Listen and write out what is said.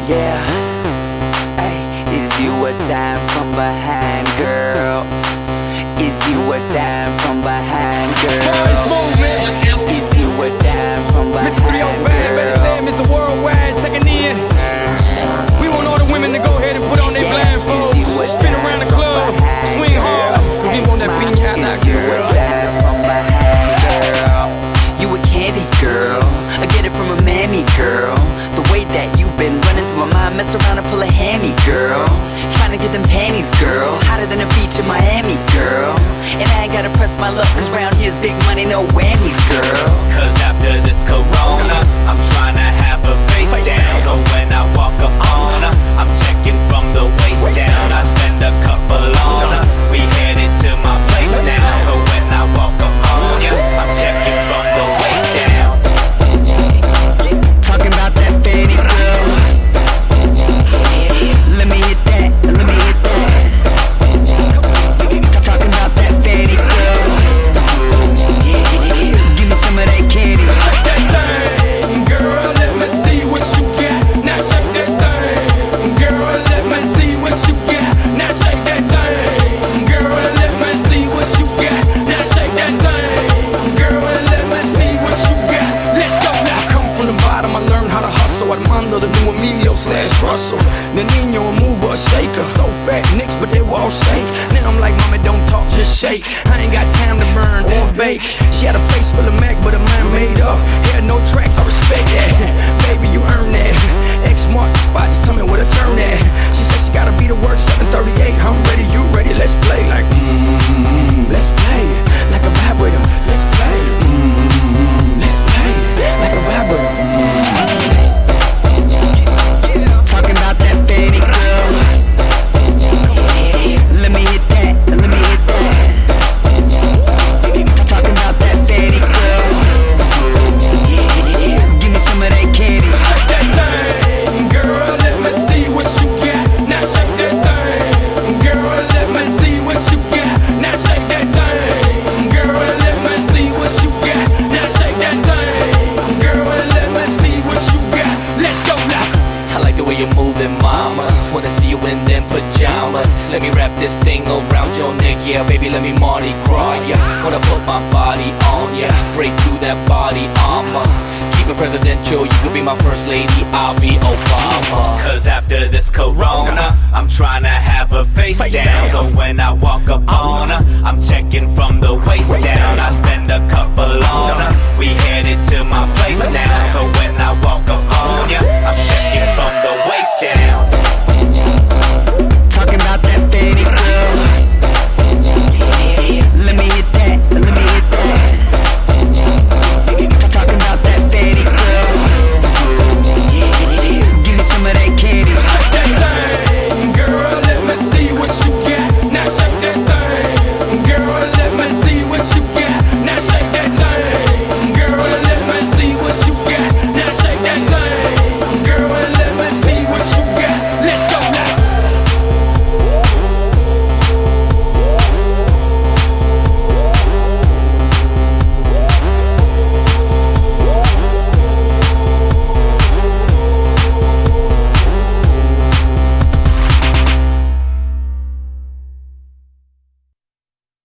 Yeah, ay, is you a dime from behind, girl? Is you a dime from behind, girl? Is you a dime from behind, Mr. 305, better say it, Mr. Worldwide, checking in. We want all the women to go ahead and put on their blindfolds, spin around the club, swing hard. We want that piñata, girl. You a candy girl, I get it from a mammy girl. The way that you've been running through my mind, mess around and pull a hammy girl. Trying to get them panties, girl, hotter than a beach in Miami, girl. And I ain't gotta press my luck, cause round here's big money, no whammies, girl. Cause after this corona, I'm trying to have a face down. So when I walk up on her, I'm checking from the waist down. I spend a couple on her, we headed to my place now. So when I walk up on ya, I'm checking from the waist down. Talking about that Betty girl. Let me hit that, let me hit that. Talking about that Betty girl. Give me some of that candy. Shake that thing, girl, let me see what you got. Now shake that thing, girl, let me see what you got. Now shake that thing, girl, let me see what you got. Now shake that thing, girl, let me see what you got. Let's go now. Come from the bottom, I learned how to hustle. Armando, the new Emilio / Russell. The Nino, a mover, a shaker. So fat nicks, but they were all shake. Now I'm like, mama, don't talk, just shake. I ain't got time to burn or bake. She had a face full of Mac, but her mind made up. Had no tracks, I respect that. Baby, you earn that. X mark the spot, just tell me where to turn that. She said she gotta be to work 7:38. I'm ready, you ready, let's play. Like, let's play. Like a vibrator, let's play. Let's play. Like a vibrator. Talking about that Betty girl. Let me hit that, let me hit that. Talking about that Betty girl. Give me some of that candy. Shake that thing, girl, let me see what you got. Now shake that thing, girl, let me see what you got. Now shake that thing, girl, let me see what you got. Now shake that thing, girl, let me see what you got. Let's go now. I like the way you're moving, mama. Wanna see you in them pajamas. Let me wrap this thing around your neck, yeah, baby, let me Mardi Gras, yeah. Wanna put my body on, yeah, break through that body armor. Keep it presidential, you could be my first lady, I'll be Obama. Cause after this corona, I'm trying to have a face down. So when I walk up on her, I'm checking from the waist down.